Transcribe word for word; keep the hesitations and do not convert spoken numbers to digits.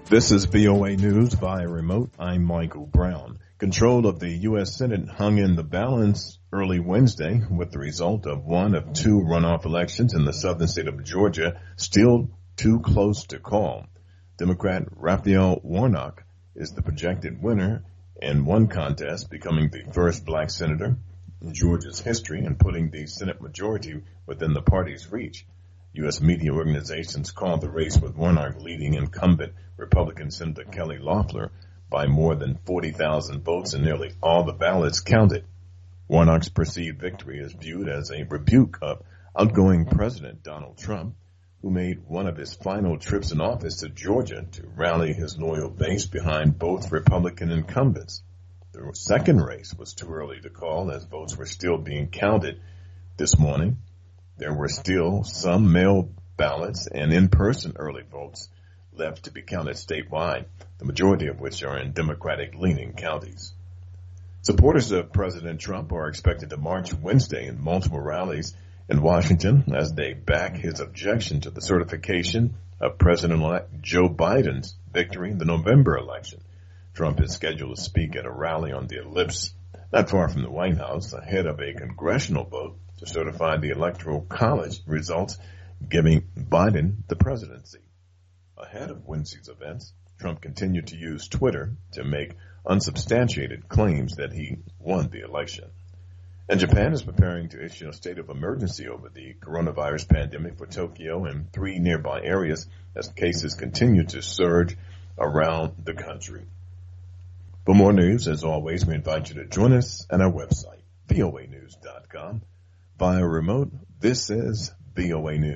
This is V O A News via remote. I'm Michael Brown. Control of the U S Senate hung in the balance early Wednesday with the result of one of two runoff elections in the southern state of Georgia still too close to call. Democrat Raphael Warnock is the projected winner in one contest, becoming the first black senator in Georgia's history and putting the Senate majority within the party's reach. U S media organizations called the race with Warnock leading incumbent Republican Senator Kelly Loeffler by more than forty thousand votes and nearly all the ballots counted. Warnock's perceived victory is viewed as a rebuke of outgoing President Donald Trump, who made one of his final trips in office to Georgia to rally his loyal base behind both Republican incumbents. The second race was too early to call as votes were still being counted this morning. There were still some mail ballots and in-person early votes left to be counted statewide, the majority of which are in Democratic-leaning counties. Supporters of President Trump are expected to march Wednesday in multiple rallies in Washington as they back his objection to the certification of President-elect Joe Biden's victory in the November election. Trump is scheduled to speak at a rally on the Ellipse, not far from the White House, ahead of a congressional vote to certify the Electoral College results, giving Biden the presidency. Ahead of Wednesday's events, Trump continued to use Twitter to make unsubstantiated claims that he won the election. And Japan is preparing to issue a state of emergency over the coronavirus pandemic for Tokyo and three nearby areas as cases continue to surge around the country. For more news, as always, we invite you to join us at our website, V O A news dot com. Via remote, this is V O A News.